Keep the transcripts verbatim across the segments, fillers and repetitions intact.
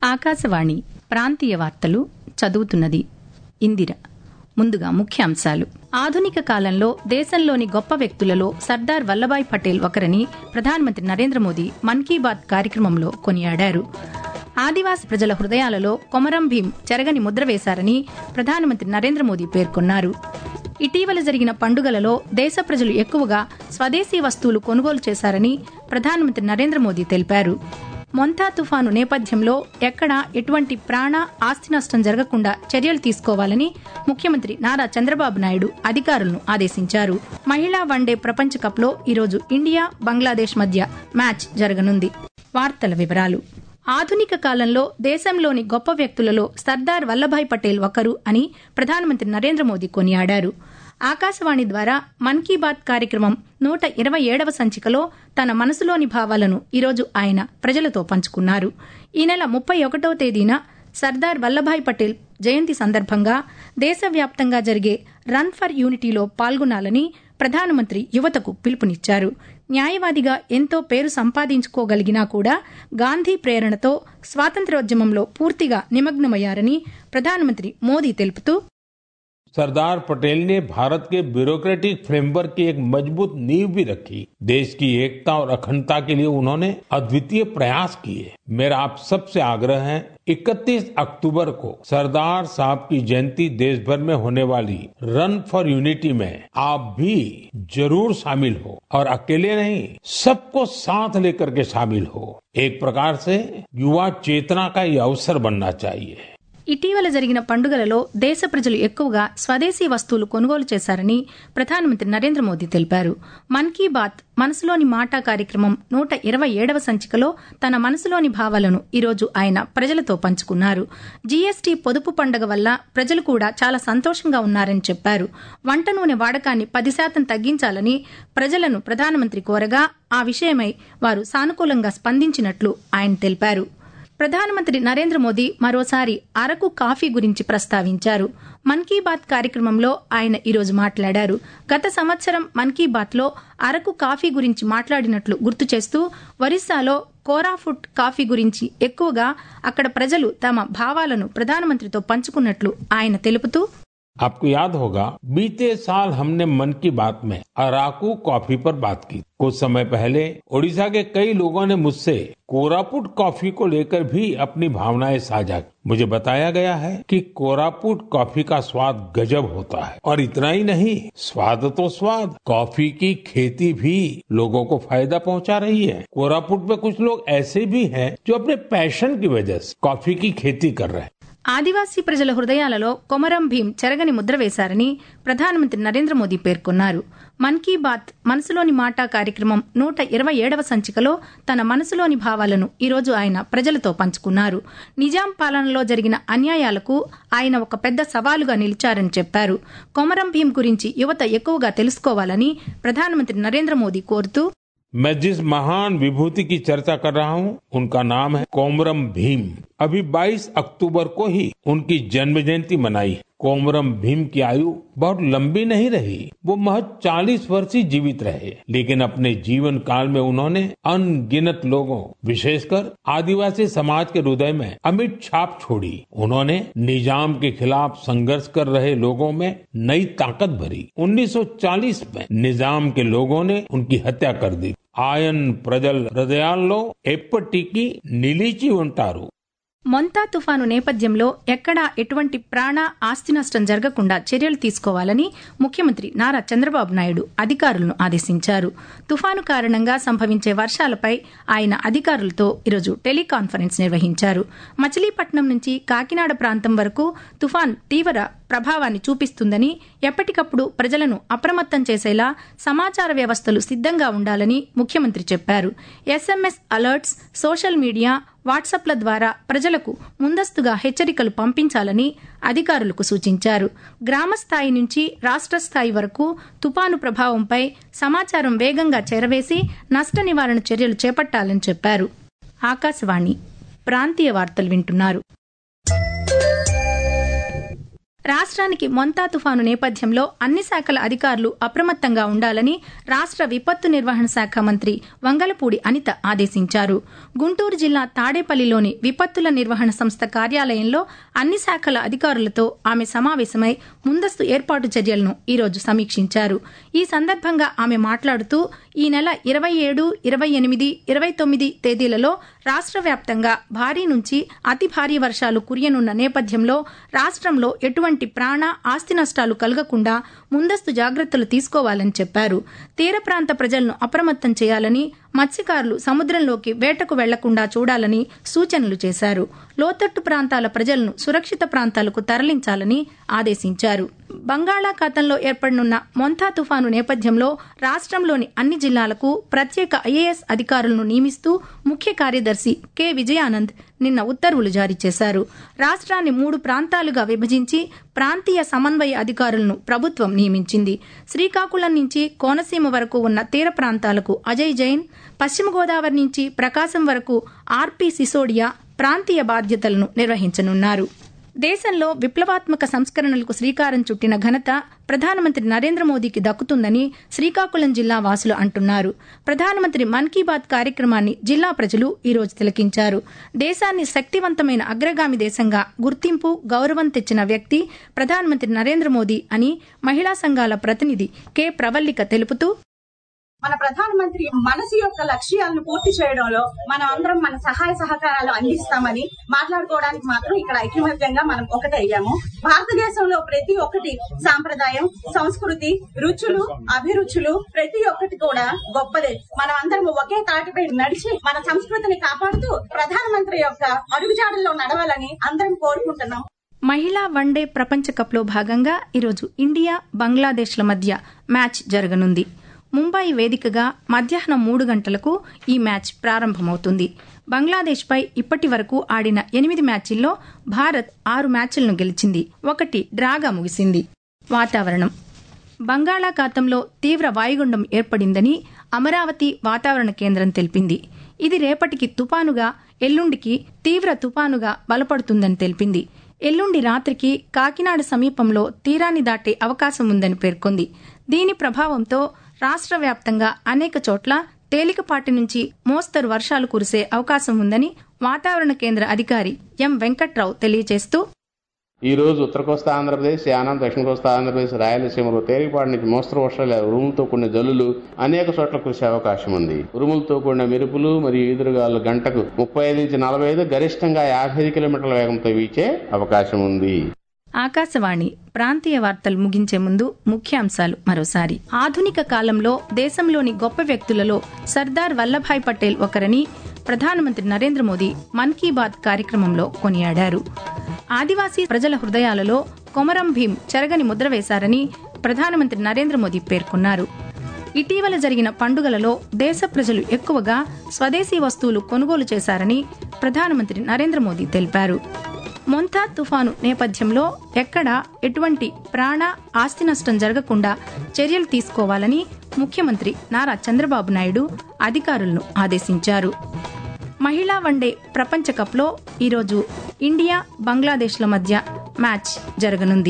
ఆకాశవాణి ప్రాంతీయ వార్తలు చదువుతున్నది ఇందిర. ముందుగా ముఖ్యాంశాలు. ఆధునిక కాలంలో దేశంలోని గొప్ప వ్యక్తులలో సర్దార్ వల్లభాయ్ పటేల్ ఒకరని ప్రధానమంత్రి నరేంద్ర మోదీ మన్ కీ బాత్ కార్యక్రమంలో కొనియాడారు. ఆదివాసి ప్రజల హృదయాలలో కొమరం భీం చెరగని ముద్ర వేశారని ప్రధానమంత్రి నరేంద్ర మోదీ పేర్కొన్నారు. ఇటీవల జరిగిన పండుగలలో దేశ ప్రజలు ఎక్కువగా స్వదేశీ వస్తువులు కొనుగోలు చేశారని ప్రధానమంత్రి నరేంద్ర మోదీ తెలిపారు. మొంతా తుఫాను నేపథ్యంలో ఎక్కడా ఎటువంటి ప్రాణ ఆస్తి నష్టం జరగకుండా చర్యలు తీసుకోవాలని ముఖ్యమంత్రి నారా చంద్రబాబు నాయుడు అధికారులను ఆదేశించారు. మహిళా వన్డే ప్రపంచ కప్లో ఈరోజు ఇండియా బంగ్లాదేశ్ మధ్య మ్యాచ్ జరగనుంది. వార్తల వివరాలు. ఆధునిక కాలంలో దేశంలోని గొప్ప వ్యక్తులలో సర్దార్ వల్లభాయ్ పటేల్ ఒకరు అని ప్రధానమంత్రి నరేంద్ర మోదీ కొనియాడారు. ఆకాశవాణి ద్వారా మన్ కీ బాత్ కార్యక్రమం నూట ఇరవై ఏడవ సంచికలో తన మనసులోని భావాలను ఈరోజు ఆయన ప్రజలతో పంచుకున్నారు. ఈ నెల ముప్పై ఒకటవ తేదీన సర్దార్ వల్లభాయ్ పటేల్ జయంతి సందర్భంగా దేశవ్యాప్తంగా జరిగే రన్ ఫర్ యూనిటీలో పాల్గొనాలని ప్రధానమంత్రి యువతకు పిలుపునిచ్చారు. న్యాయవాదిగా ఎంతో పేరు సంపాదించుకోగలిగినా కూడా గాంధీ ప్రేరణతో స్వాతంత్ర్యోద్యమంలో పూర్తిగా నిమగ్నమయ్యారని ప్రధానమంత్రి మోదీ తెలుపుతూ, सरदार पटेल ने भारत के ब्यूरोक्रेटिक फ्रेमवर्क की एक मजबूत नींव भी रखी. देश की एकता और अखंडता के लिए उन्होंने अद्वितीय प्रयास किए. मेरा आप सबसे आग्रह है, इकतीस अक्टूबर को सरदार साहब की जयंती देश भर में होने वाली रन फॉर यूनिटी में आप भी जरूर शामिल हो और अकेले नहीं, सबको साथ लेकर के शामिल हो. एक प्रकार से युवा चेतना का ये अवसर बनना चाहिए. ఇటీవల జరిగిన పండుగలలో దేశ ప్రజలు ఎక్కువగా స్వదేశీ వస్తువులు కొనుగోలు చేశారని ప్రధానమంత్రి నరేంద్ర మోదీ తెలిపారు. మన్ కీ బాత్ మనసులోని మాట కార్యక్రమం నూట ఇరవై ఏడవ సంచికలో తన మనసులోని భావాలను ఈరోజు ఆయన ప్రజలతో పంచుకున్నారు. జీఎస్టీ పొదుపు పండుగ వల్ల ప్రజలు కూడా చాలా సంతోషంగా ఉన్నారని చెప్పారు. వంట నూనె వాడకాన్ని పది శాతం తగ్గించాలని ప్రజలను ప్రధానమంత్రి కోరగా ఆ విషయమై వారు సానుకూలంగా స్పందించినట్లు ఆయన తెలిపారు. ప్రధానమంత్రి నరేంద్ర మోదీ మరోసారి అరకు కాఫీ గురించి ప్రస్తావించారు. మన్ కీ బాత్ కార్యక్రమంలో ఆయన ఈరోజు మాట్లాడారు. గత సంవత్సరం మన్ కీ బాత్లో అరకు కాఫీ గురించి మాట్లాడినట్లు గుర్తు చేస్తూ, ఒరిస్సాలో కోరాపుట్ కాఫీ గురించి ఎక్కువగా అక్కడ ప్రజలు తమ భావాలను ప్రధానమంత్రితో పంచుకున్నట్లు ఆయన తెలుపుతూ, आपको याद होगा बीते साल हमने मन की बात में अराकू कॉफी पर बात की. कुछ समय पहले ओडिशा के कई लोगों ने मुझसे कोरापुट कॉफी को लेकर भी अपनी भावनाएं साझा की. मुझे बताया गया है कि कोरापुट कॉफी का स्वाद गजब होता है. और इतना ही नहीं, स्वाद तो स्वाद, कॉफी की खेती भी लोगों को फायदा पहुंचा रही है. कोरापुट में कुछ लोग ऐसे भी हैं जो अपने पैशन की वजह से कॉफी की खेती कर रहे हैं. ఆదివాసీ ప్రజల హృదయాలలో కొమరం భీం చెరగని ముద్ర వేశారని ప్రధానమంత్రి నరేంద్ర మోదీ పేర్కొన్నారు. మన్ కీ బాత్ మనసులోని మాట కార్యక్రమం నూట ఇరవై ఏడవ సంచికలో తన మనసులోని భావాలను ఈరోజు ఆయన ప్రజలతో పంచుకున్నారు. నిజాం పాలనలో జరిగిన అన్యాయాలకు ఆయన ఒక పెద్ద సవాలుగా నిలిచారని చెప్పారు. కొమరం భీం గురించి యువత ఎక్కువగా తెలుసుకోవాలని ప్రధానమంత్రి నరేంద్ర మోదీ కోరుతూ, मैं जिस महान विभूति की चर्चा कर रहा हूँ उनका नाम है कोमरम भीम. अभी बाईस अक्टूबर को ही उनकी जन्म जयंती मनाई. कोमरम भीम की आयु बहुत लंबी नहीं रही. वो महज चालीस वर्ष ही जीवित रहे, लेकिन अपने जीवन काल में उन्होंने अनगिनत लोगों, विशेषकर आदिवासी समाज के हृदय में अमिट छाप छोड़ी. उन्होंने निजाम के खिलाफ संघर्ष कर रहे लोगों में नई ताकत भरी. उन्नीस सौ चालीस में निजाम के लोगों ने उनकी हत्या कर दी. आयन प्रजल हृदयाల్లో ఎప్పటికీ నిలిచి ఉంటారు. మొంతా తుఫాను నేపథ్యంలో ఎక్కడా ఎటువంటి ప్రాణ ఆస్తి నష్టం జరగకుండా చర్యలు తీసుకోవాలని ముఖ్యమంత్రి నారా చంద్రబాబు నాయుడు అధికారులను ఆదేశించారు. తుఫాను కారణంగా సంభవించే వర్షాలపై ఆయన అధికారులతో ఈరోజు టెలికాన్ఫరెన్స్ నిర్వహించారు. మచిలీపట్నం నుంచి కాకినాడ ప్రాంతం వరకు తుఫాన్ తీవ్ర ప్రభావాన్ని చూపిస్తుందని, ఎప్పటికప్పుడు ప్రజలను అప్రమత్తం చేసేలా సమాచార వ్యవస్థలు సిద్ధంగా ఉండాలని ముఖ్యమంత్రి చెప్పారు. ఎస్ఎంఎస్ అలర్ట్స్, సోషల్ మీడియా, వాట్సాప్ల ద్వారా ప్రజలకు ముందస్తుగా హెచ్చరికలు పంపించాలని అధికారులకు సూచించారు. గ్రామ స్థాయి నుంచి రాష్ట్ర స్థాయి వరకు తుపాను ప్రభావంపై సమాచారం వేగంగా చేరవేసి నష్ట నివారణ చర్యలు చేపట్టాలని చెప్పారు. ఆకాశవాణి ప్రాంతీయ వార్తలు వింటున్నారు. రాష్ట్రానికి మొంతా తుఫాను నేపథ్యంలో అన్ని శాఖల అధికారులు అప్రమత్తంగా ఉండాలని రాష్ట్ర విపత్తు నిర్వహణ శాఖ మంత్రి వంగలపూడి అనిత ఆదేశించారు. గుంటూరు జిల్లా తాడేపల్లిలోని విపత్తుల నిర్వహణ సంస్థ కార్యాలయంలో అన్ని శాఖల అధికారులతో ఆమె సమావేశమై ముందస్తు ఏర్పాటు చర్యలను ఈరోజు సమీక్షించారు. ఈ సందర్భంగా ఆమె మాట్లాడుతూ ఈ నెల ఇరవై ఏడు ఇరవై ఎనిమిది ఇరవై తొమ్మిది తేదీలలో రాష్ట్ర వ్యాప్తంగా భారీ నుంచి అతి భారీ వర్షాలు కురియనున్న నేపథ్యంలో రాష్ట్రంలో ఎటువంటి ప్రాణ ఆస్తి నష్టాలు కలగకుండా ముందస్తు జాగ్రత్తలు తీసుకోవాలని చెప్పారు. తీర ప్రాంత ప్రజలను అప్రమత్తం చేయాలని, మత్స్యకారులు సముద్రంలోకి వేటకు వెళ్లకుండా చూడాలని సూచనలు చేశారు. లోతట్టు ప్రాంతాల ప్రజలను సురక్షిత ప్రాంతాలకు తరలించాలని ఆదేశించారు. బంగాళాఖాతంలో ఏర్పడనున్న మొంతా తుఫాను నేపథ్యంలో రాష్ట్రంలోని అన్ని జిల్లాలకు ప్రత్యేక ఐఏఎస్ అధికారులను నియమిస్తూ ముఖ్య కార్యదర్శి కె విజయానంద్ నిన్న ఉత్తర్వులు జారీ చేశారు. రాష్ట్రాన్ని మూడు ప్రాంతాలుగా విభజించి ప్రాంతీయ సమన్వయ అధికారులను ప్రభుత్వం నియమించింది. శ్రీకాకుళం నుంచి కోనసీమ వరకు ఉన్న తీర ప్రాంతాలకు అజయ్ జైన్, పశ్చిమ గోదావరి నుంచి ప్రకాశం వరకు ఆర్పి సిసోడియా ప్రాంతీయ బాధ్యతలను నిర్వహించనున్నారు. దేశంలో విప్లవాత్మక సంస్కరణలకు శ్రీకారం చుట్టిన ఘనత ప్రధానమంత్రి నరేంద్ర మోదీకి దక్కుతుందని శ్రీకాకుళం జిల్లా వాసులు అంటున్నారు. ప్రధానమంత్రి మన్ కీ బాత్ కార్యక్రమాన్ని జిల్లా ప్రజలు ఈరోజు తిలకించారు. దేశాన్ని శక్తివంతమైన అగ్రగామి దేశంగా గుర్తింపు, గౌరవం తెచ్చిన వ్యక్తి ప్రధానమంత్రి నరేంద్ర మోదీ అని మహిళా సంఘాల ప్రతినిధి కె ప్రవల్లిక తెలుపుతూ, మన ప్రధానమంత్రి మనసు యొక్క లక్ష్యాలను పూర్తి చేయడంలో మనం అందరం మన సహాయ సహకారాలు అందిస్తామని మాట్లాడుకోవడానికి మాత్రం ఇక్కడ ఐక్యమత్యంగా మనం ఒకటయ్యాము. భారతదేశంలో ప్రతి ఒక్కటి సాంప్రదాయం, సంస్కృతి, రుచులు, అభిరుచులు ప్రతి ఒక్కటి కూడా గొప్పదే. మనం అందరం ఒకే తాటిపై నడిచి మన సంస్కృతిని కాపాడుతూ ప్రధానమంత్రి యొక్క అడుగుజాడల్లో నడవాలని అందరం కోరుకుంటున్నాం. మహిళా వన్డే ప్రపంచ కప్ లో భాగంగా ఈరోజు ఇండియా, బంగ్లాదేశ్ల మధ్య మ్యాచ్ జరగనుంది. ముంబై వేదికగా మధ్యాహ్నం మూడు గంటలకు ఈ మ్యాచ్ ప్రారంభమవుతుంది. బంగ్లాదేశ్పై ఇప్పటి వరకు ఆడిన ఎనిమిది మ్యాచ్ల్లో భారత్ ఆరు మ్యాచ్లను గెలిచింది, ఒకటి డ్రాగా ముగిసింది. వాతావరణం. బంగాళాఖాతంలో తీవ్ర వాయుగుండం ఏర్పడిందని అమరావతి వాతావరణ కేంద్రం తెలిపింది. ఇది రేపటికి తుపానుగా, ఎల్లుండికి తీవ్ర తుపానుగా బలపడుతుందని తెలిపింది. ఎల్లుండి రాత్రికి కాకినాడ సమీపంలో తీరాన్ని దాటే అవకాశం ఉందని పేర్కొంది. దీని ప్రభావంతో రాష్ట్ర వ్యాప్తంగా అనేక చోట్ల తేలికపాటి నుంచి మోస్తరు వర్షాలు కురిసే అవకాశం ఉందని వాతావరణ కేంద్ర అధికారి ఎం వెంకట్రావు తెలియజేస్తూ, ఈ రోజు ఉత్తర కోస్తా ఆంధ్రప్రదేశ్, యానాం, దక్షిణ కోస్తా ఆంధ్రప్రదేశ్, రాయలసీమలో తేలికపాటి నుంచి మోస్తరు వర్షాలు, ఉరుములతో కూడిన జల్లులు అనేక చోట్ల కురిసే అవకాశం ఉంది. ఉరుములతో కూడిన మెరుపులు మరియు ఈదురుగాలు గంటకు ముప్పై ఐదు నుంచి నలభై ఐదు, గరిష్టంగా యాభై ఐదు కిలోమీటర్ల వేగంతో వీచే అవకాశం ఉంది. ఆకాశవాణి ప్రాంతీయ వార్తలు ముగించే ముందు ముఖ్యాంశాలు మరోసారి. ఆధునిక కాలంలో దేశంలోని గొప్ప వ్యక్తులలో సర్దార్ వల్లభాయ్ పటేల్ ఒకరని ప్రధానమంత్రి నరేంద్ర మోదీ మన్ కీ బాత్ కార్యక్రమంలో కొనియాడారు. ఆదివాసీ ప్రజల హృదయాలలో కొమరం భీం చెరగని ముద్ర వేశారని ప్రధానమంత్రి నరేంద్ర మోదీ పేర్కొన్నారు. ఇటీవల జరిగిన పండుగలలో దేశ ప్రజలు ఎక్కువగా స్వదేశీ వస్తువులు కొనుగోలు చేశారని ప్రధానమంత్రి నరేంద్ర మోదీ తెలిపారు. మొంతా తుఫాను నేపథ్యంలో ఎక్కడా ఎటువంటి ప్రాణ ఆస్తి నష్టం జరగకుండా చర్యలు తీసుకోవాలని ముఖ్యమంత్రి నారా చంద్రబాబు నాయుడు అధికారులను ఆదేశించారు. మహిళా వన్డే ప్రపంచ కప్లో ఈరోజు ఇండియా, బంగ్లాదేశ్ల మధ్య మ్యాచ్ జరగనుంది.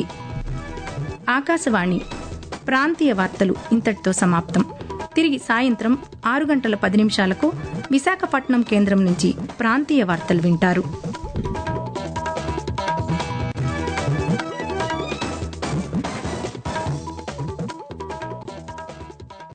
ఆకాశవాణి ప్రాంతీయ వార్తలు ఇంతటితో సమాప్తం. తిరిగి సాయంత్రం ఆరు గంటల పది నిమిషాలకు విశాఖపట్నం కేంద్రం నుంచి ప్రాంతీయ వార్తలు వింటారు.